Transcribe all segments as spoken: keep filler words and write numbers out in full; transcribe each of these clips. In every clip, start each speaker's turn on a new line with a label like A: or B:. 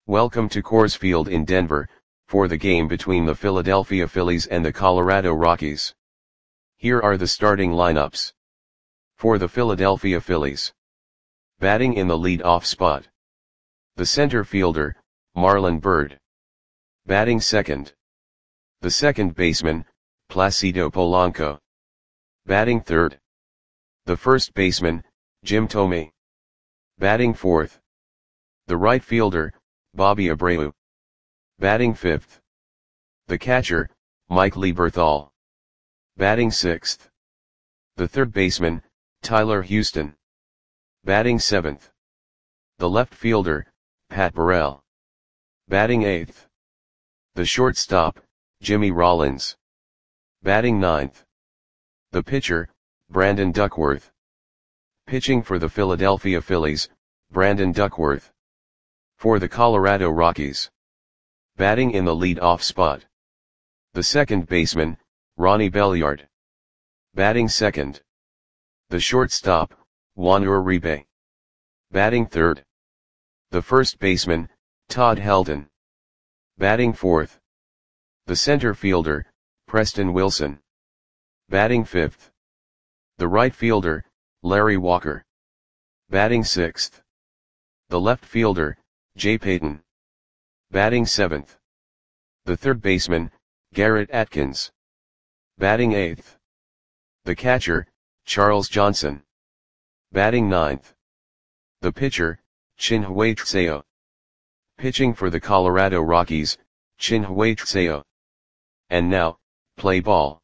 A: Welcome to Coors Field in Denver, for the game between the Philadelphia Phillies and the Colorado Rockies. Here are the starting lineups. For the Philadelphia Phillies. Batting in the lead-off spot. The center fielder, Marlon Byrd. Batting second. The second baseman, Placido Polanco. Batting third. The first baseman, Jim Thome. Batting fourth. The right fielder, Bobby Abreu. Batting fifth. The catcher, Mike Lieberthal. Batting sixth. The third baseman, Tyler Houston. Batting seventh. The left fielder, Pat Burrell. Batting eighth. The shortstop, Jimmy Rollins. Batting ninth. The pitcher, Brandon Duckworth. Pitching for the Philadelphia Phillies, Brandon Duckworth. For the Colorado Rockies. Batting in the lead-off spot. The second baseman, Ronnie Belliard. Batting second. The shortstop, Juan Uribe. Batting third. The first baseman, Todd Helton. Batting fourth. The center fielder, Preston Wilson. Batting fifth. The right fielder, Larry Walker. Batting sixth. The left fielder, Jay Payton. Batting seventh. The third baseman, Garrett Atkins. Batting eighth. The catcher, Charles Johnson. Batting ninth. The pitcher, Chin-Hwei Seo. Pitching for the Colorado Rockies, Chin-Hwei Seo. And now, play ball.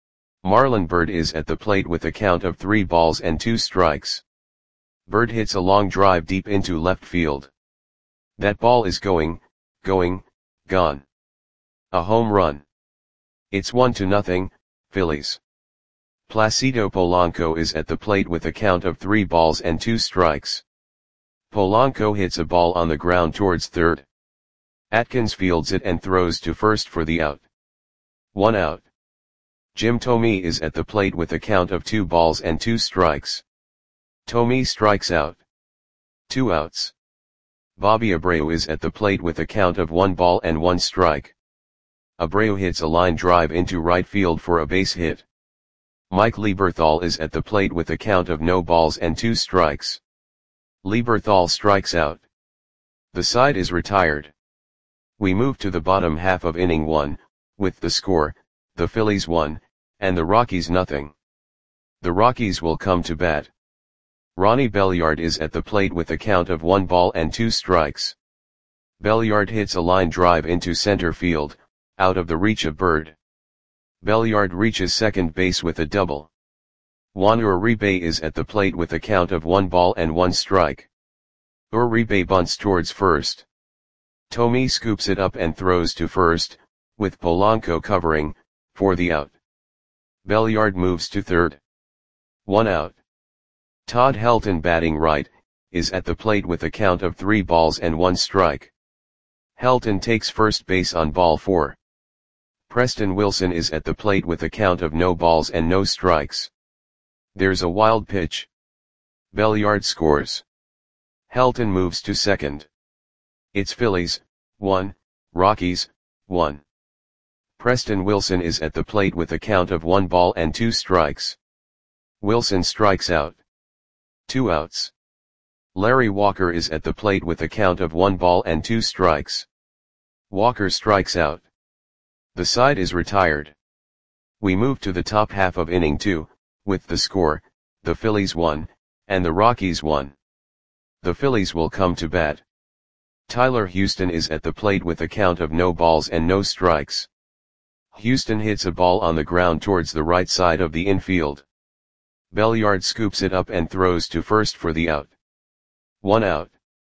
A: Marlon Byrd is at the plate with a count of three balls and two strikes. Byrd hits a long drive deep into left field. That ball is going, going, gone. A home run. It's one to nothing, Phillies. Placido Polanco is at the plate with a count of three balls and two strikes. Polanco hits a ball on the ground towards third. Atkins fields it and throws to first for the out. One out. Jim Thome is at the plate with a count of two balls and two strikes. Thome strikes out. Two outs. Bobby Abreu is at the plate with a count of one ball and one strike. Abreu hits a line drive into right field for a base hit. Mike Lieberthal is at the plate with a count of no balls and two strikes. Lieberthal strikes out. The side is retired. We move to the bottom half of inning one, with the score, the Phillies one, and the Rockies nothing. The Rockies will come to bat. Ronnie Belliard is at the plate with a count of one ball and two strikes. Belliard hits a line drive into center field, out of the reach of Byrd. Belliard reaches second base with a double. Juan Uribe is at the plate with a count of one ball and one strike. Uribe bunts towards first. Thome scoops it up and throws to first, with Polanco covering, for the out. Belliard moves to third. One out. Todd Helton, batting right, is at the plate with a count of three balls and one strike. Helton takes first base on ball four. Preston Wilson is at the plate with a count of no balls and no strikes. There's a wild pitch. Belliard scores. Helton moves to second. It's Phillies, one, Rockies, one. Preston Wilson is at the plate with a count of one ball and two strikes. Wilson strikes out. Two outs. Larry Walker is at the plate with a count of one ball and two strikes. Walker strikes out. The side is retired. We move to the top half of inning two, with the score, the Phillies one, and the Rockies one. The Phillies will come to bat. Tyler Houston is at the plate with a count of no balls and no strikes. Houston hits a ball on the ground towards the right side of the infield. Belliard scoops it up and throws to first for the out. One out.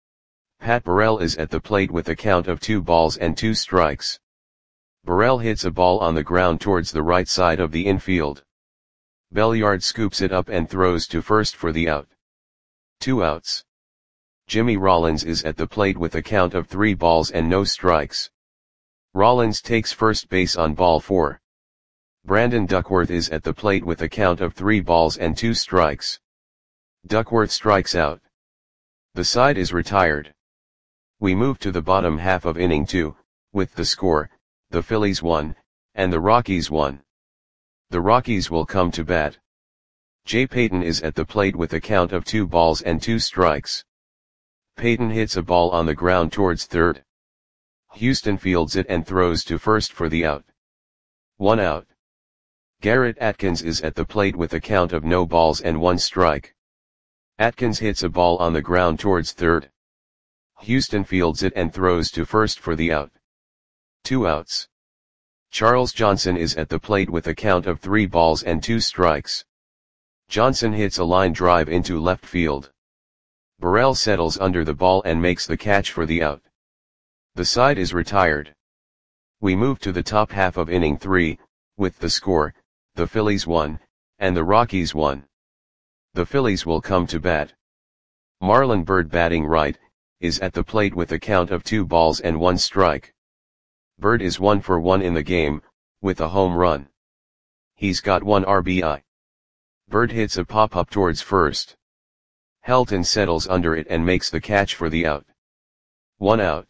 A: Pat Burrell is at the plate with a count of two balls and two strikes. Burrell hits a ball on the ground towards the right side of the infield. Belliard scoops it up and throws to first for the out. Two outs. Jimmy Rollins is at the plate with a count of three balls and no strikes. Rollins takes first base on ball four. Brandon Duckworth is at the plate with a count of three balls and two strikes. Duckworth strikes out. The side is retired. We move to the bottom half of inning two, with the score, the Phillies one, and the Rockies one. The Rockies will come to bat. Jay Payton is at the plate with a count of two balls and two strikes. Payton hits a ball on the ground towards third. Houston fields it and throws to first for the out. One out. Garrett Atkins is at the plate with a count of no balls and one strike. Atkins hits a ball on the ground towards third. Houston fields it and throws to first for the out. Two outs. Charles Johnson is at the plate with a count of three balls and two strikes. Johnson hits a line drive into left field. Burrell settles under the ball and makes the catch for the out. The side is retired. We move to the top half of inning three, with the score, the Phillies one, and the Rockies one. The Phillies will come to bat. Marlon Byrd, batting right, is at the plate with a count of two balls and one strike. Byrd is one for one in the game, with a home run. He's got one R B I. Byrd hits a pop-up towards first. Helton settles under it and makes the catch for the out. One out.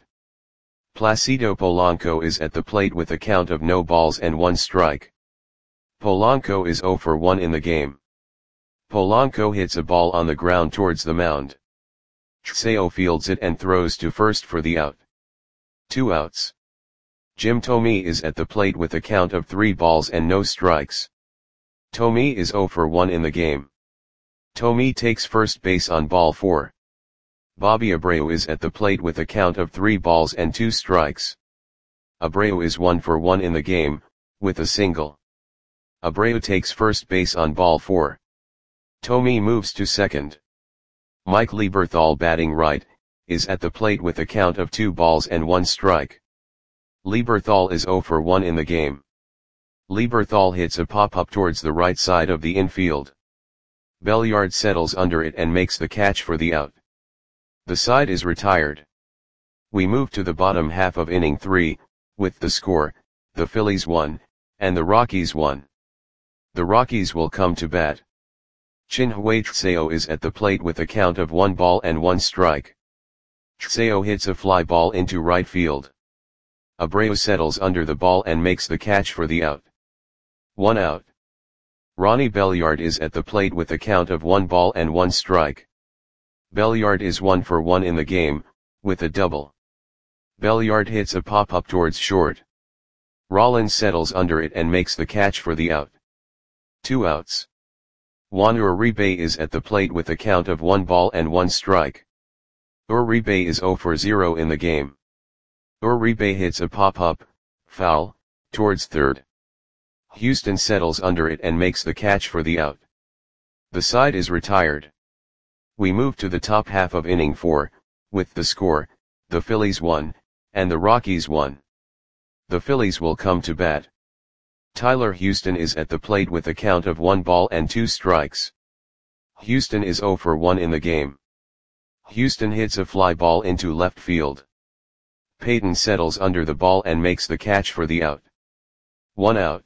A: Placido Polanco is at the plate with a count of no balls and one strike. Polanco is zero for one in the game. Polanco hits a ball on the ground towards the mound. Seo fields it and throws to first for the out. Two outs. Jim Thome is at the plate with a count of three balls and no strikes. Thome is zero for one in the game. Thome takes first base on ball four. Bobby Abreu is at the plate with a count of three balls and two strikes. Abreu is one for one in the game, with a single. Abreu takes first base on ball four. Thome moves to second. Mike Lieberthal, batting right, is at the plate with a count of two balls and one strike. Lieberthal is zero for one in the game. Lieberthal hits a pop-up towards the right side of the infield. Belliard settles under it and makes the catch for the out. The side is retired. We move to the bottom half of inning three, with the score, the Phillies one, and the Rockies one. The Rockies will come to bat. Chinhwei Seo is at the plate with a count of one ball and one strike. Seo hits a fly ball into right field. Abreu settles under the ball and makes the catch for the out. One out. Ronnie Belliard is at the plate with a count of one ball and one strike. Belliard is one for one in the game, with a double. Belliard hits a pop-up towards short. Rollins settles under it and makes the catch for the out. Two outs. Juan Uribe is at the plate with a count of one ball and one strike. Uribe is zero for zero in the game. Uribe hits a pop-up, foul, towards third. Houston settles under it and makes the catch for the out. The side is retired. We move to the top half of inning four, with the score, the Phillies one, and the Rockies one. The Phillies will come to bat. Tyler Houston is at the plate with a count of one ball and two strikes. Houston is zero for one in the game. Houston hits a fly ball into left field. Payton settles under the ball and makes the catch for the out. One out.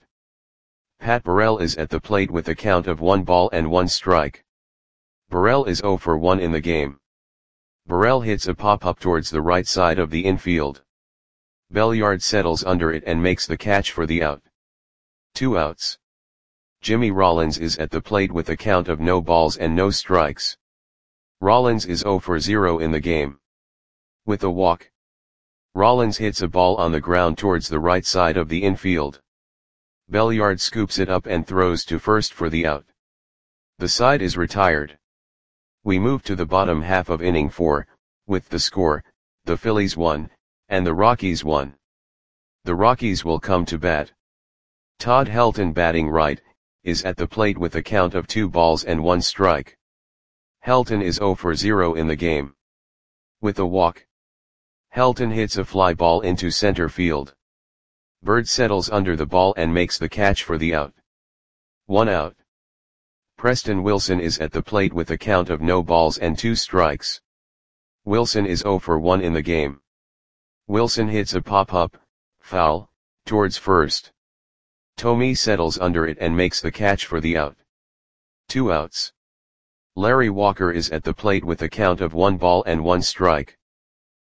A: Pat Burrell is at the plate with a count of one ball and one strike. Burrell is zero for one in the game. Burrell hits a pop-up towards the right side of the infield. Belliard settles under it and makes the catch for the out. Two outs. Jimmy Rollins is at the plate with a count of no balls and no strikes. Rollins is zero for zero in the game. With a walk. Rollins hits a ball on the ground towards the right side of the infield. Belliard scoops it up and throws to first for the out. The side is retired. We move to the bottom half of inning four, with the score, the Phillies one, and the Rockies one. The Rockies will come to bat. Todd Helton, batting right, is at the plate with a count of two balls and one strike. Helton is zero for zero in the game. With a walk. Helton hits a fly ball into center field. Byrd settles under the ball and makes the catch for the out. One out. Preston Wilson is at the plate with a count of no balls and two strikes. Wilson is zero for one in the game. Wilson hits a pop-up, foul, towards first. Thome settles under it and makes the catch for the out. Two outs. Larry Walker is at the plate with a count of one ball and one strike.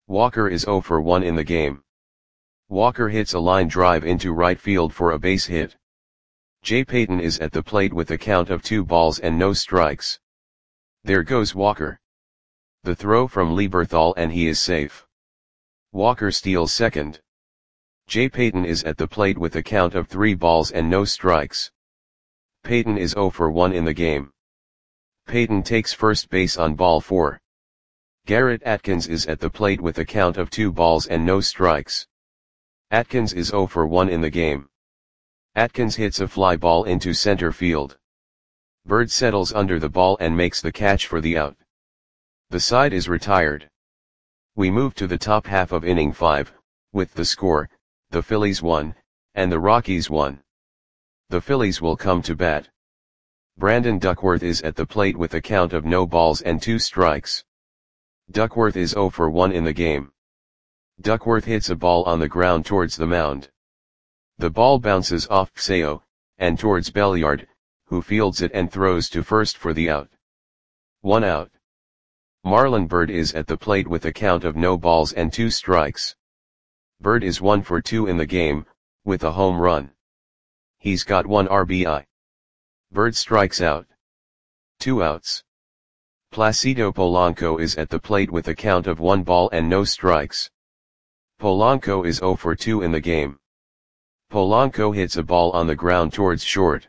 A: Walker is zero for one in the game. Walker hits a line drive into right field for a base hit. Jay Payton is at the plate with a count of two balls and no strikes. There goes Walker. The throw from Lieberthal and he is safe. Walker steals second. Jay Payton is at the plate with a count of three balls and no strikes. Payton is zero for one in the game. Payton takes first base on ball four. Garrett Atkins is at the plate with a count of two balls and no strikes. Atkins is zero for one in the game. Atkins hits a fly ball into center field. Bird settles under the ball and makes the catch for the out. The side is retired. We move to the top half of inning five, with the score, the Phillies won, and the Rockies won. The Phillies will come to bat. Brandon Duckworth is at the plate with a count of no balls and two strikes. Duckworth is zero for one in the game. Duckworth hits a ball on the ground towards the mound. The ball bounces off Seo, and towards Belliard, who fields it and throws to first for the out. One out. Marlon Byrd is at the plate with a count of no balls and two strikes. Byrd is one for two in the game, with a home run. He's got one R B I. Byrd strikes out. Two outs. Placido Polanco is at the plate with a count of one ball and no strikes. Polanco is zero for two in the game. Polanco hits a ball on the ground towards short.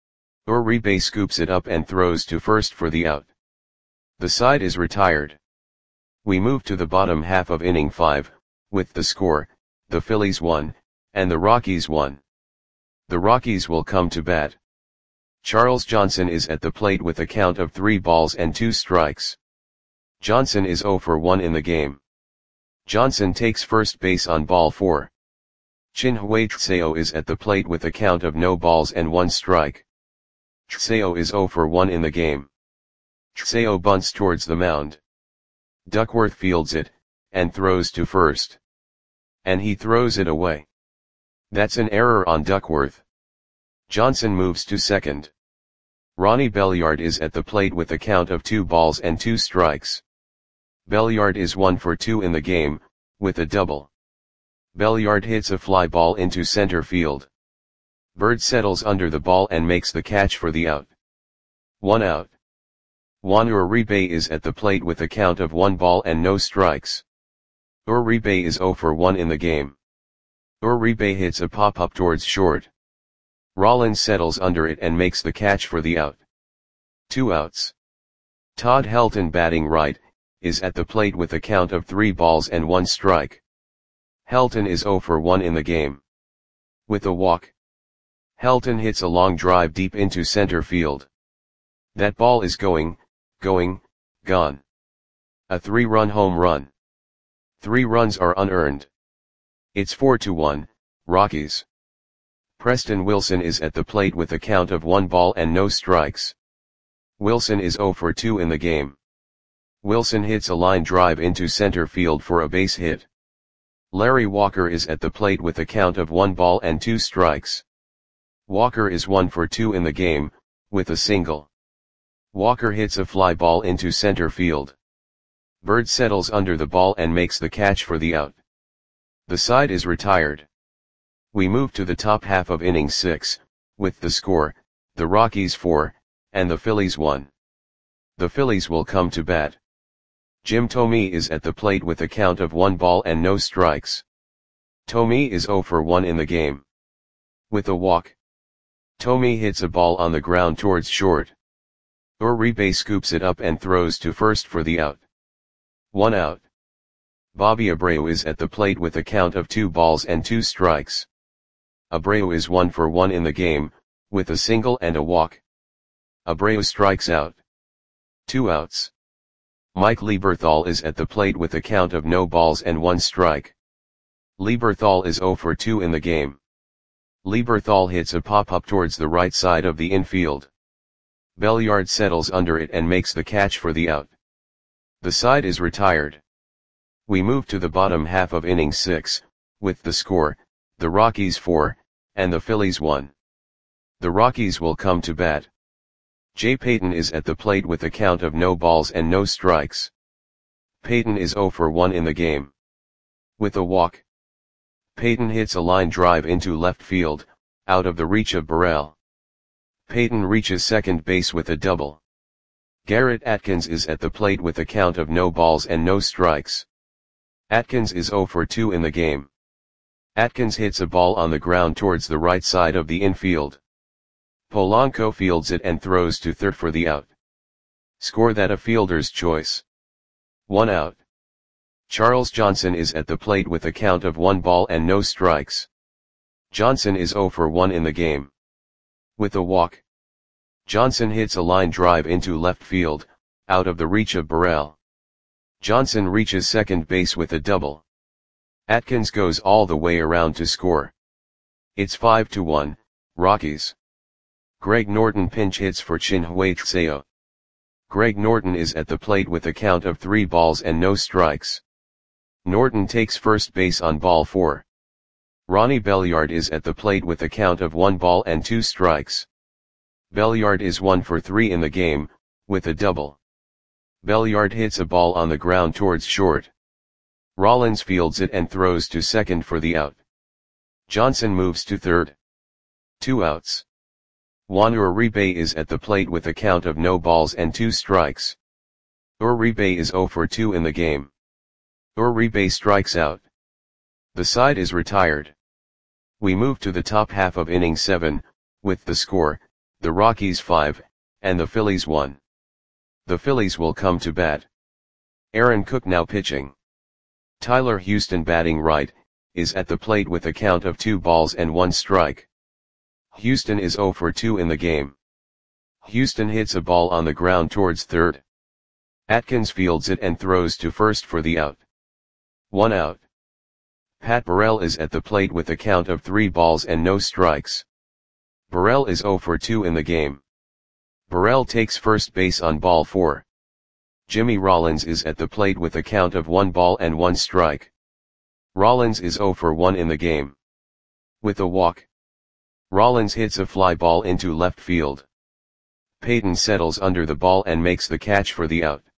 A: Uribe scoops it up and throws to first for the out. The side is retired. We move to the bottom half of inning five, with the score, the Phillies won, and the Rockies won. The Rockies will come to bat. Charles Johnson is at the plate with a count of three balls and two strikes. Johnson is zero for one in the game. Johnson takes first base on ball four. Chinhwei Seo is at the plate with a count of no balls and one strike. Seo is zero for one in the game. Seo bunts towards the mound. Duckworth fields it, and throws to first. And he throws it away. That's an error on Duckworth. Johnson moves to second. Ronnie Belliard is at the plate with a count of two balls and two strikes. Belliard is one for two in the game, with a double. Belliard hits a fly ball into center field. Byrd settles under the ball and makes the catch for the out. One out. Juan Uribe is at the plate with a count of one ball and no strikes. Uribe is zero for one in the game. Uribe hits a pop-up towards short. Rollins settles under it and makes the catch for the out. Two outs. Todd Helton, batting right, is at the plate with a count of three balls and one strike. Helton is zero for one in the game. With a walk. Helton hits a long drive deep into center field. That ball is going, going, gone. A three-run home run. Three runs are unearned. It's four to one, Rockies. Preston Wilson is at the plate with a count of one ball and no strikes. Wilson is zero for two in the game. Wilson hits a line drive into center field for a base hit. Larry Walker is at the plate with a count of one ball and two strikes. Walker is one for two in the game, with a single. Walker hits a fly ball into center field. Byrd settles under the ball and makes the catch for the out. The side is retired. We move to the top half of inning six, with the score, the Rockies four, and the Phillies one. The Phillies will come to bat. Jim Thome is at the plate with a count of one ball and no strikes. Thome is zero for one in the game. With a walk. Thome hits a ball on the ground towards short. Uribe scoops it up and throws to first for the out. One out. Bobby Abreu is at the plate with a count of two balls and two strikes. Abreu is one for one in the game, with a single and a walk. Abreu strikes out. Two outs. Mike Lieberthal is at the plate with a count of no balls and one strike. Lieberthal is zero for two in the game. Lieberthal hits a pop-up towards the right side of the infield. Belliard settles under it and makes the catch for the out. The side is retired. We move to the bottom half of inning six, with the score, the Rockies four, and the Phillies one. The Rockies will come to bat. Jay Payton is at the plate with a count of no balls and no strikes. Payton is zero for one in the game. With a walk, Peyton hits a line drive into left field, out of the reach of Burrell. Peyton reaches second base with a double. Garrett Atkins is at the plate with a count of no balls and no strikes. Atkins is oh for two in the game. Atkins hits a ball on the ground towards the right side of the infield. Polanco fields it and throws to third for the out. Score that a fielder's choice. One out. Charles Johnson is at the plate with a count of one ball and no strikes. Johnson is oh for one in the game. With a walk, Johnson hits a line drive into left field, out of the reach of Burrell. Johnson reaches second base with a double. Atkins goes all the way around to score. It's five to one, Rockies. Greg Norton pinch hits for Chin-Hui Seo. Greg Norton is at the plate with a count of three balls and no strikes. Norton takes first base on ball four. Ronnie Belliard is at the plate with a count of one ball and two strikes. Belliard is one for three in the game, with a double. Belliard hits a ball on the ground towards short. Rollins fields it and throws to second for the out. Johnson moves to third. Two outs. Juan Uribe is at the plate with a count of no balls and two strikes. Uribe is oh for two in the game. Uribe strikes out. The side is retired. We move to the top half of inning seven, with the score, the Rockies five, and the Phillies one. The Phillies will come to bat. Aaron Cook now pitching. Tyler Houston batting right, is at the plate with a count of two balls and one strike. Houston is oh for two in the game. Houston hits a ball on the ground towards third. Atkins fields it and throws to first for the out. One out. Pat Burrell is at the plate with a count of three balls and no strikes. Burrell is oh for two in the game. Burrell takes first base on ball four. Jimmy Rollins is at the plate with a count of one ball and one strike. Rollins is oh for one in the game. With a walk, Rollins hits a fly ball into left field. Peyton settles under the ball and makes the catch for the out.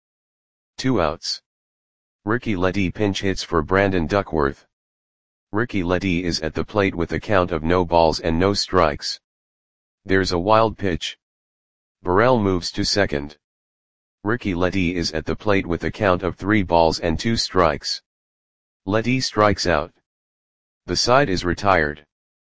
A: Two outs. Ricky Ledee pinch hits for Brandon Duckworth. Ricky Ledee is at the plate with a count of no balls and no strikes. There's a wild pitch. Burrell moves to second. Ricky Ledee is at the plate with a count of three balls and two strikes. Ledee strikes out. The side is retired.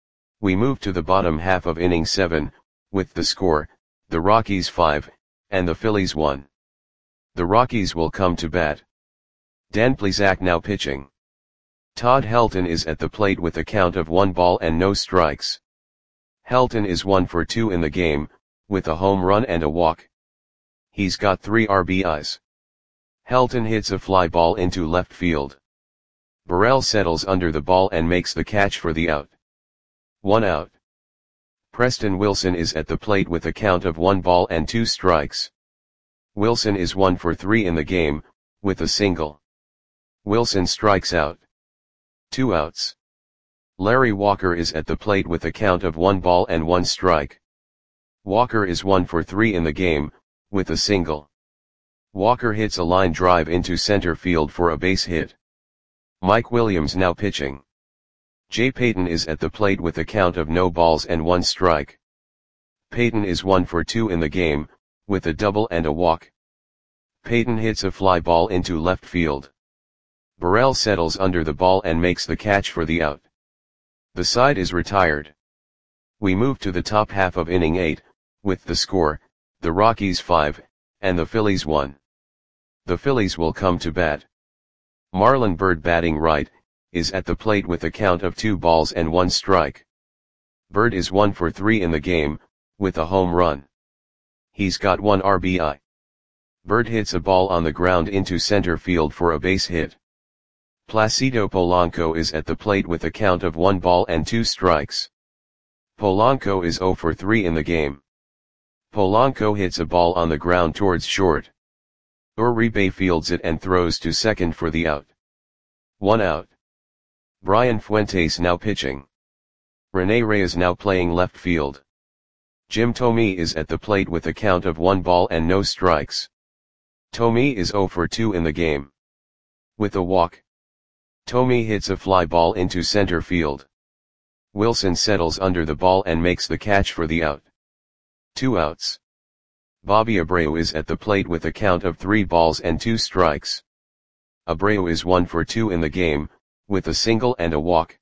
A: We move to the bottom half of inning seven, with the score, the Rockies five, and the Phillies one. The Rockies will come to bat. Dan Plesac now pitching. Todd Helton is at the plate with a count of one ball and no strikes. Helton is one for two in the game, with a home run and a walk. He's got three R B Is. Helton hits a fly ball into left field. Burrell settles under the ball and makes the catch for the out. One out. Preston Wilson is at the plate with a count of one ball and two strikes. Wilson is one for three in the game, with a single. Wilson strikes out. Two outs. Larry Walker is at the plate with a count of one ball and one strike. Walker is one for three in the game, with a single. Walker hits a line drive into center field for a base hit. Mike Williams now pitching. Jay Payton is at the plate with a count of no balls and one strike. Payton is one for two in the game, with a double and a walk. Payton hits a fly ball into left field. Burrell settles under the ball and makes the catch for the out. The side is retired. We move to the top half of inning eight, with the score, the Rockies five, and the Phillies one. The Phillies will come to bat. Marlon Byrd batting right, is at the plate with a count of two balls and one strike. Byrd is one for three in the game, with a home run. He's got one R B I. Byrd hits a ball on the ground into center field for a base hit. Placido Polanco is at the plate with a count of one ball and two strikes. Polanco is oh for three in the game. Polanco hits a ball on the ground towards short. Uribe fields it and throws to second for the out. One out. Brian Fuentes now pitching. Rene Reyes now playing left field. Jim Thome is at the plate with a count of one ball and no strikes. Thome is oh for two in the game. With a walk, Thome hits a fly ball into center field. Wilson settles under the ball and makes the catch for the out. Two outs. Bobby Abreu is at the plate with a count of three balls and two strikes. Abreu is one for two in the game, with a single and a walk.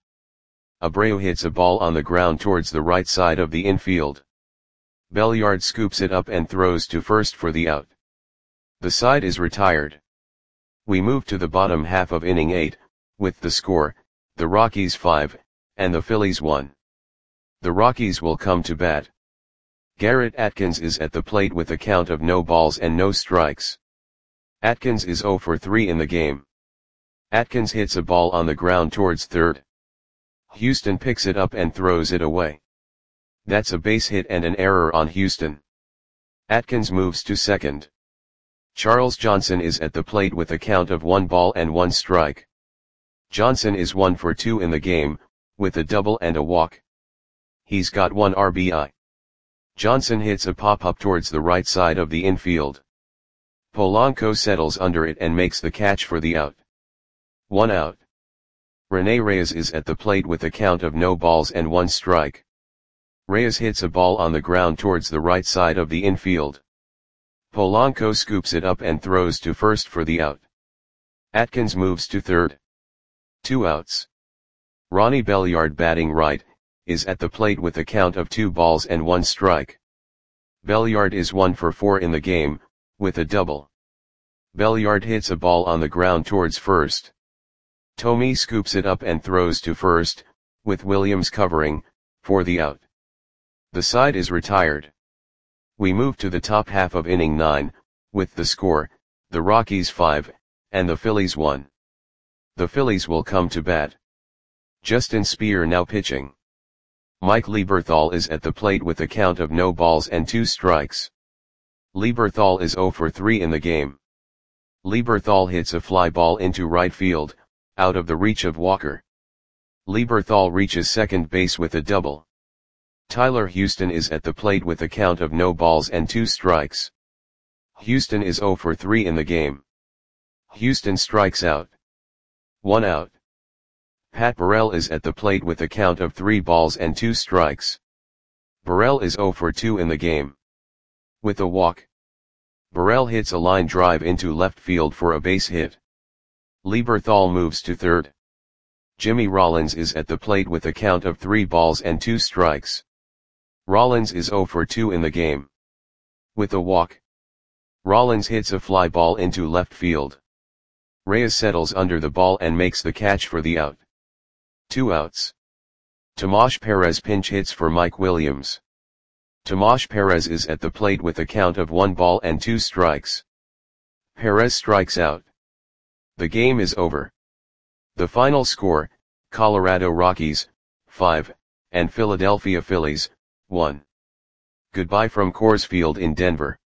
A: Abreu hits a ball on the ground towards the right side of the infield. Belliard scoops it up and throws to first for the out. The side is retired. We move to the bottom half of inning eight, with the score, the Rockies five, and the Phillies one. The Rockies will come to bat. Garrett Atkins is at the plate with a count of no balls and no strikes. Atkins is zero for three in the game. Atkins hits a ball on the ground towards third. Houston picks it up and throws it away. That's a base hit and an error on Houston. Atkins moves to second. Charles Johnson is at the plate with a count of one ball and one strike. Johnson is one for two in the game, with a double and a walk. He's got one R B I. Johnson hits a pop-up towards the right side of the infield. Polanco settles under it and makes the catch for the out. One out. Rene Reyes is at the plate with a count of no balls and one strike. Reyes hits a ball on the ground towards the right side of the infield. Polanco scoops it up and throws to first for the out. Atkins moves to third. Two outs. Ronnie Belliard, batting right, is at the plate with a count of two balls and one strike. Belliard is one for four in the game, with a double. Belliard hits a ball on the ground towards first. Thome scoops it up and throws to first, with Williams covering, for the out. The side is retired. We move to the top half of inning nine, with the score, the Rockies five, and the Phillies one. The Phillies will come to bat. Justin Speer now pitching. Mike Lieberthal is at the plate with a count of no balls and two strikes. Lieberthal is zero for three in the game. Lieberthal hits a fly ball into right field, out of the reach of Walker. Lieberthal reaches second base with a double. Tyler Houston is at the plate with a count of no balls and two strikes. Houston is zero for three in the game. Houston strikes out. One out. Pat Burrell is at the plate with a count of three balls and two strikes. Burrell is zero for two in the game. With a walk. Burrell hits a line drive into left field for a base hit. Lieberthal moves to third. Jimmy Rollins is at the plate with a count of three balls and two strikes. Rollins is zero for two in the game. With a walk. Rollins hits a fly ball into left field. Reyes settles under the ball and makes the catch for the out. Two outs. Tomas Perez pinch hits for Mike Williams. Tomas Perez is at the plate with a count of one ball and two strikes. Perez strikes out. The game is over. The final score, Colorado Rockies, five, and Philadelphia Phillies, one. Goodbye from Coors Field in Denver.